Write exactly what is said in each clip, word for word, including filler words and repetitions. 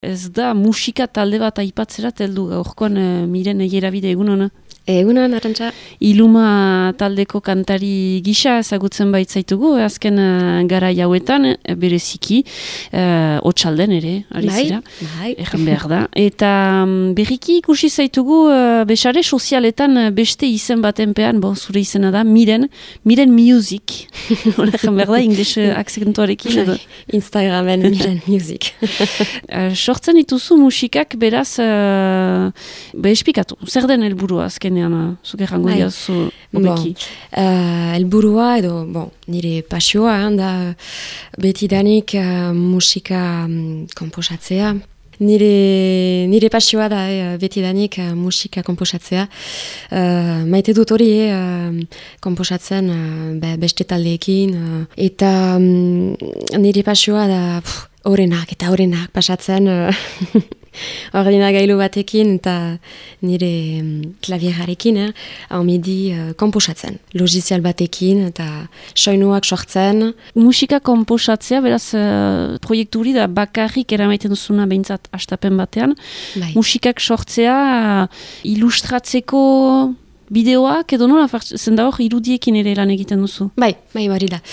Ez da musika talde bat aipatzera teldu gaurkoan uh, miren egerabide egun hona. Egunan, Arantxa. Iluma taldeko kantari gisa ezagutzen baitzaitugu, azken uh, gara jauetan, bereziki, uh, otxalden ere, ari zira, bai. Erran behar da. Eta um, berriki ikusi zaitugu uh, besare sozialetan uh, beste izen batenpean, bon, zure izena da, Miren, Miren Music. Erran behar da, ingles akzentuarekin. Edo. Instagramen Miren Music. uh, sortzen dituzu musikak beraz, uh, be espikatu, zer den helburua azken zuke jango bai. diazu obeki. Bon, uh, elburua edo, bon, nire pasioa, da betidanik uh, musika um, komposatzea. Nire, nire pasioa da eh, betidanik uh, musika komposatzea. Uh, maite dut hori eh, uh, komposatzen uh, be, beste taldeekin. Uh, eta um, nire pasioa da pff, orenak eta orenak pasatzen uh, ordinagailu batekin eta nire um, klavierarekin eh, haumidi uh, komposatzen. Logizial batekin eta soinuak sortzen. Musika komposatzea, beraz, uh, proiekturi da bakarrik eramaiten duzuna behintzat astapen batean. Bai. Musikak sortzea, uh, ilustratzeko bideoak edo nola zen da hor irudiekin ere lan egiten duzu? Bai, bai, bari da.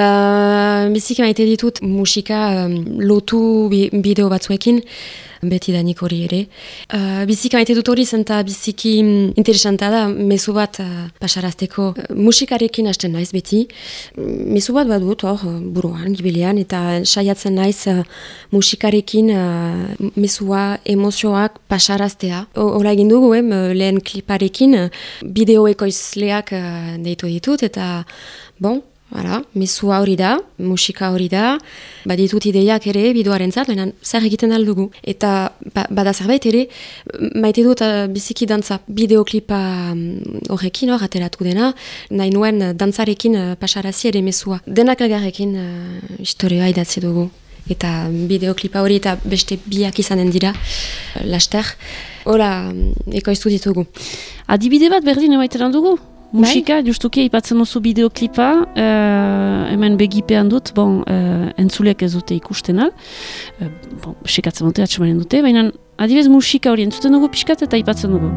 Uh, biziki maite ditut musika um, lotu bi, bideo batzuekin, beti danik hori ere. Uh, biziki maite dut hori zenta biziki interesanta da, mezu bat uh, pasarazteko uh, musikarekin hasten naiz beti. Mezu bat bat dut hor buruan, gibilean, eta saiatzen naiz uh, musikarekin uh, mezua, emozioak pasaraztea. Hora egin dugu, eh, lehen kliparekin, uh, bideoeko izleak uh, deitu ditut, eta bon, Hala, mesua hori da, musika hori da, baditut ideiak ere bideoaren zat, lehenen zer egiten aldugu. Eta ba, bada zerbait ere, maite dut uh, biziki dantza bideoklipa horrekin hor ateratu dena, nahi nuen dantzarekin uh, pasarazi ere mesua. Denak elgarrekin uh, historioa idatzi dugu. Eta bideoklipa hori eta beste biak izanen dira, uh, laster. Hora, ekoiztu ditugu. Adibide bat berdin emaiten dugu? Musika, bai? Justuki aipatzen duzu bideoklipa, uh, hemen begipean dut, bon, uh, entzuleak ez dute ikusten al, uh, bon, sekatzen dute, atxamanen dute, baina adibez musika hori entzuten dugu pixkat eta aipatzen dugu.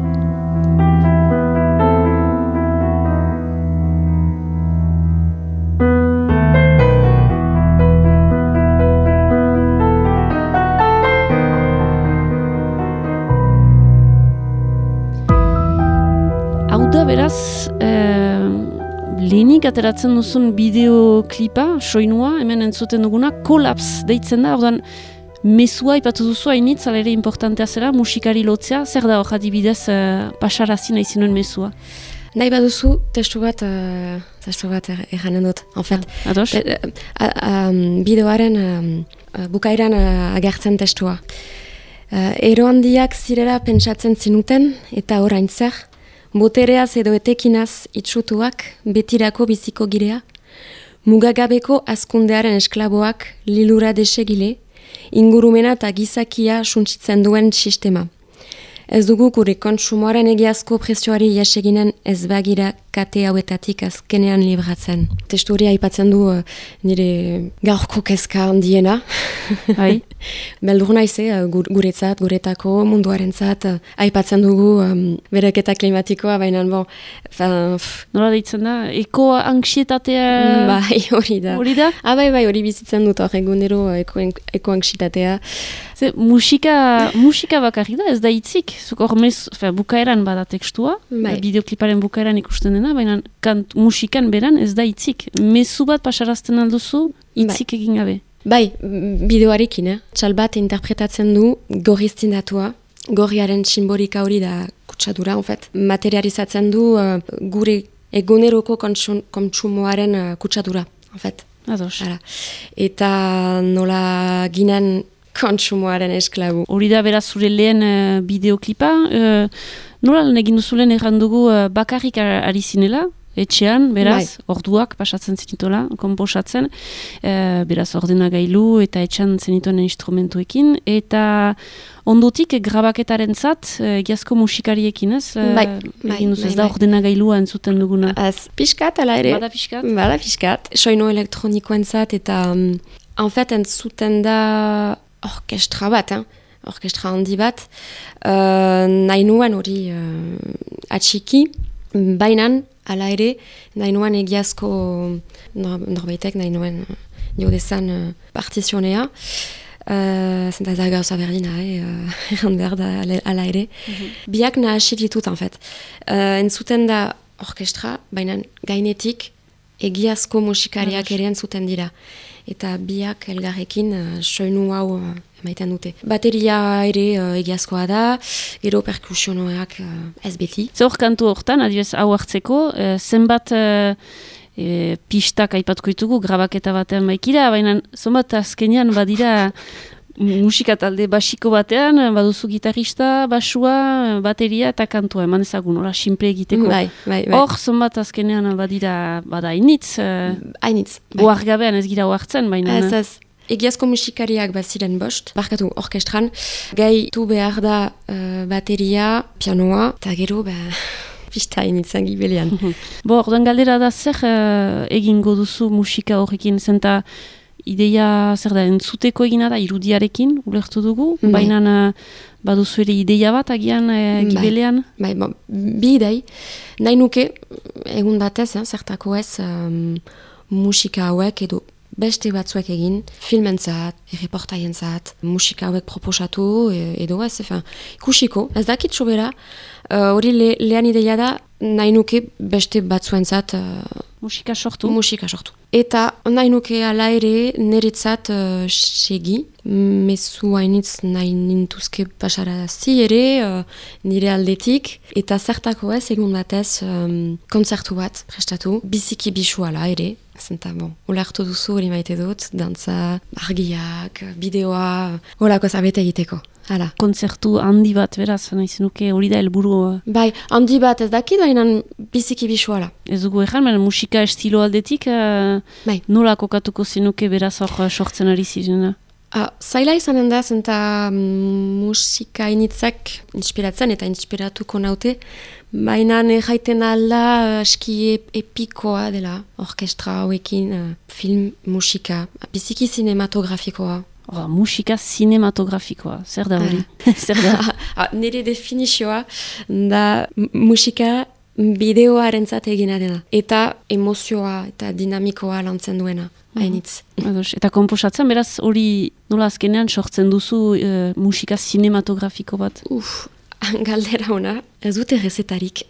Hau da beraz, eh, lehenik ateratzen duzun bideoklipa, soinua, hemen entzuten duguna, Collapse deitzen da, ordan mesua ipatu duzu hainitz, alere importantea zera, musikari lotzea, zer da hor adibidez eh, pasarazi nahi zinuen mesua? Nahi baduzu, testu bat, uh, testu bat er, erranen dut, en fait. Ah, ados? Te, uh, um, bideoaren um, uh, bukairan uh, agertzen testua. Uh, ero handiak zirela pentsatzen zinuten, eta orain zer, botereaz edo etekinaz itxutuak betirako biziko girea, mugagabeko azkundearen esklaboak lilura desegile, ingurumena eta gizakia suntsitzen duen sistema. Ez dugu gure kontsumoaren egiazko prezioari jaseginen ez bagira kate hauetatik azkenean libratzen. Testu hori aipatzen du uh, nire gaurko kezka handiena. Bai. Beldur naize, uh, guretzat, guretako munduarentzat, uh, aipatzen dugu um, bereketa klimatikoa, baina bon... Fin, nola deitzen da? Eko anxietatea... Bai, hori da. Hori da? Ah, bai, bai, hori bizitzen dut, hor egunero eko, eko anxietatea. Ze, musika, musika bakarrik da, ez da hitzik. Zuk hor mez, bukaeran bada tekstua, bai. Bideokliparen bukaeran ikusten dena, baina kant, musikan beran ez da hitzik. Mezu bat pasarazten alduzu, hitzik bai. Egin gabe. Bai, bideoarekin, eh? Txal bat interpretatzen du gorriztindatua, gorriaren simbolika hori da kutsadura, en fait. Materializatzen du uh, gure eguneroko kontsumoaren uh, kutsadura, en fait. Ados. Ara. Eta nola ginen kontsumoaren esklabu. Hori da beraz zure lehen uh, bideoklipa. Uh, nola lan egin duzulen errandugu uh, bakarrik ari zinela? Etxean, beraz, bai. Orduak pasatzen zenitola, komposatzen, uh, beraz ordenagailu eta etxean zenituen instrumentuekin, eta ondotik grabaketaren zat, uh, egiazko musikariekin, ez? Uh, bai, bai, duz, ez bai, da ordenagailua entzuten duguna. Az, piskat, ala ere. Bada piskat? Bada piskat. Soinu elektronikoen zat, eta um, en fait, entzuten da orkestra bat, hein? orkestra handi bat, uh, nahi nuen hori uh, atxiki, bainan, ala ere, nahi nuen egiazko nor, norbaitek, nahi nuen uh, niodezan uh, partizionea, Uh, zenta ez da gauza berdina, eh, uh, erran behar da ala ere. Mm-hmm. Biak nahasi ditut, en fait. Uh, entzuten da orkestra, baina gainetik egiazko musikariak ere entzuten dira. Eta biak elgarrekin uh, soinu hau uh, emaiten dute. Bateria ere uh, egiazkoa da, gero perkusionoak uh, ez beti. Zer kantu hortan, adibez hau hartzeko, uh, zenbat... Uh, E, pistak aipatuko ditugu, grabaketa batean maikira, baina zonbat azkenean badira musika talde basiko batean, baduzu gitarista, basua, bateria eta kantua, eman ezagun, ora, simple egiteko. Bai, bai, bai. Hor, zonbat azkenean badira, bada hainitz, hainitz. Boar gabean ez gira oartzen, baina... Ez ez. Egiazko musikariak baziren bost, barkatu orkestran, gai tu behar da uh, bateria, pianoa, eta gero, ba... pista initzen gibelian. Bo, orduan galdera da zer uh, egingo duzu musika horrekin, zenta ideia zer da, entzuteko egina da irudiarekin, ulertu dugu, mm. baina uh, baduzu ere ideia bat agian uh, gibelean? Bai, bai, bon, bi idei, nahi nuke, egun batez, eh, zertako ez, um, musika hauek edo beste batzuek egin, filmentzat, erreportaientzat, musika hauek proposatu, edo ez, efen, ikusiko, ez dakit sobera, hori uh, le, lehan ideia da, nahi nuke beste batzuentzat uh, musika sortu. Musika sortu. Eta nahi nuke ala ere niretzat uh, segi, mezu hainitz nahi nintuzke pasarazi ere, uh, nire aldetik, eta zertako ez, egun batez, um, kontzertu bat prestatu, biziki bisu ala ere, zenta, bon, olartu duzu hori maite dut, dantza, argiak, bideoa, holako zabete egiteko. Hala. Kontzertu handi bat, beraz, nahi zenuke hori da helburu. Bai, handi bat ez dakit, baina biziki bisuala. Ez dugu ezan, baina musika estilo aldetik, uh, bai. Nola kokatuko zenuke beraz hor sortzen ari zirena? Ah, zaila izanen da, zenta mm, musika initzak inspiratzen eta inspiratuko naute, baina jaiten alda aski epikoa dela, orkestra hauekin, uh, film, musika, biziki cinematografikoa. Oh, musika cinematografikoa, zer da hori? Zer da? Ah, nire definizioa da musika bideoarentzat egina dena. Eta emozioa eta dinamikoa lantzen duena, hainitz. Mm. Eta komposatzen, beraz hori nola azkenean sortzen duzu uh, musika cinematografiko bat? Uf, galdera ona, ez dute rezetarik.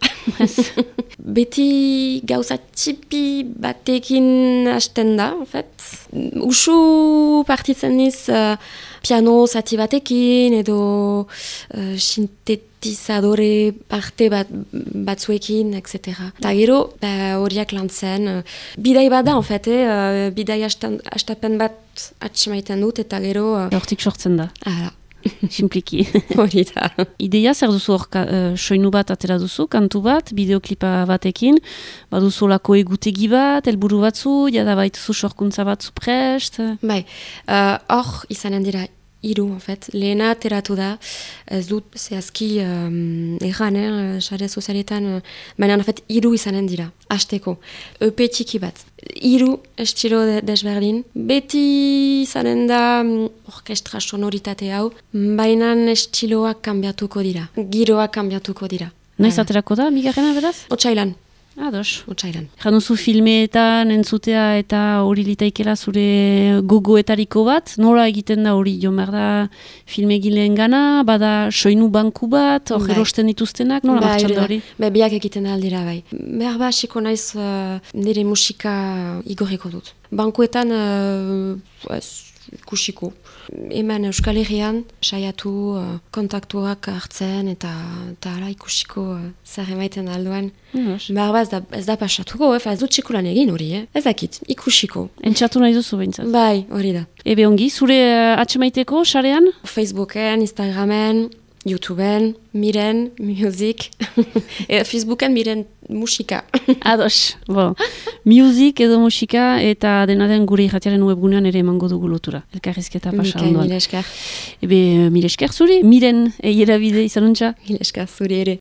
Beti gauza txipi batekin hasten da, en fait. Usu partitzen niz uh, piano zati batekin edo uh, sintetizadore parte bat, batzuekin, et cetera. Eta gero, horiak lantzen. Uh, bidai bat da, en fait, eh? uh, bidai hastapen bat atximaiten dut, eta gero... Uh, Hortik sortzen da. Hala. Simpliki. Hori da. Ideia zer duzu hor, uh, soinu bat atera duzu, kantu bat, bideoklipa batekin, baduzu lako egutegi bat, helburu batzu, jada baituzu sorkuntza batzu prest. Bai, hor uh, izanen dira hiru, en fait. Lehena ateratu da, ez dut zehazki um, erran, eh, sare sozialetan, uh, baina en fait hiru izanen dira, hasteko. E P txiki bat. Hiru estilo de, desberdin. Beti izanen da um, orkestra sonoritate hau, baina estiloak kanbiatuko dira. Giroak kanbiatuko dira. Noiz aterako da, bigarrena beraz? Otsailan. Ados. Otsailan. Januzu filmeetan entzutea eta hori litaikela zure gogoetariko bat, nola egiten da hori jo da filmegileen gana, bada soinu banku bat, hor erosten dituztenak, nola martxan da hori? Bai, biak egiten aldira bai. Behar ba, hasiko naiz uh, nire musika igorriko dut. Bankuetan, uh, ikusiko. Hemen Euskal Herrian, saiatu uh, kontaktuak hartzen eta ala ikusiko uh, zer emaiten alduan. Mm, Behar ez da, ez da pasatuko, eh? Ez dut txikulan egin hori, eh? Ez dakit, ikusiko. Entxatu nahi duzu behintzat? Bai, hori da. Ebe ongi, zure uh, atxemaiteko, sarean? Facebooken, Instagramen, YouTubeen, Miren, Music, e, Facebooken Miren musika. Ados, bo. Music edo musika eta dena den gure irratiaren webgunean ere emango dugu lotura. Elkarrizketa pasa ondoan. Mikael, mire esker. Ebe, mire esker zuri, Miren eiera bide izan ontsa? Mire esker zuri ere.